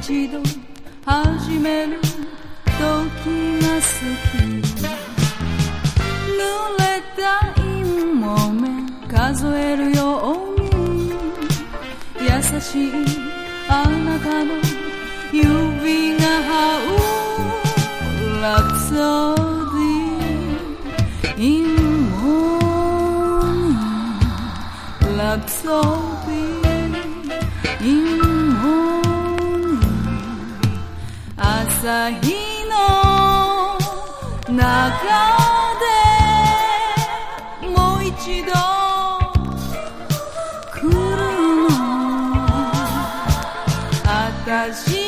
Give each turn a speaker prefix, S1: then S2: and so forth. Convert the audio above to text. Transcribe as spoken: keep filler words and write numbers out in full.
S1: 一度始める時が過ぎる。濡れた陰も目数えるように優しいあなたの指が這うラプソディ In morning ラプソディ In morning 朝日の中でもう一度来るの私